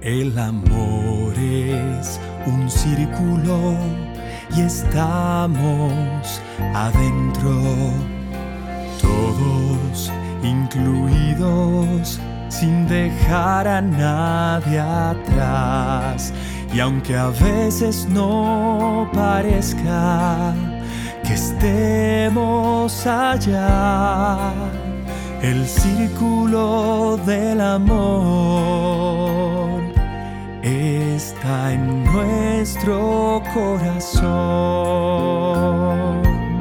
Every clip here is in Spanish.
El amor es un círculo y estamos adentro, todos incluidos, sin dejar a nadie atrás. Y aunque a veces no parezca que estemos allá, el círculo del amor está en nuestro corazón.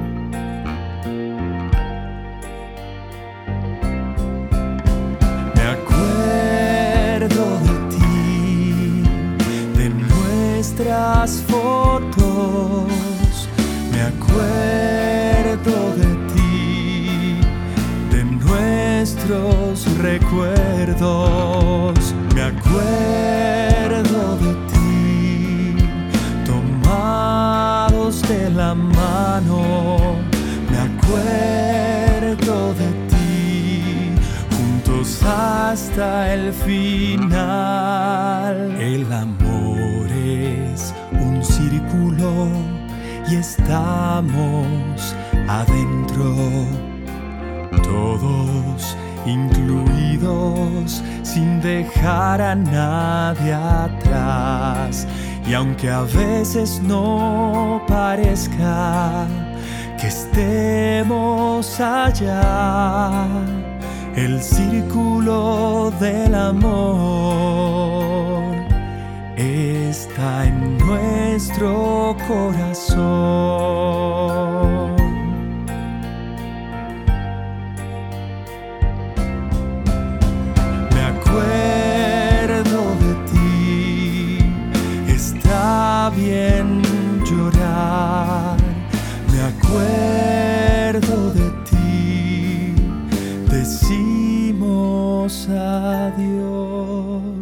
Me acuerdo de ti, de nuestras fotos. Me acuerdo de ti, de nuestros recuerdos. Me acuerdo de ti, tomados de la mano. Me acuerdo de ti, juntos hasta el final. El amor es un círculo y estamos adentro, todos incluidos, sin dejar a nadie atrás. Y aunque a veces no parezca que estemos allá, el círculo del amor está en nuestro corazón. Me acuerdo de ti, está bien llorar. Me acuerdo de ti, decimos adiós.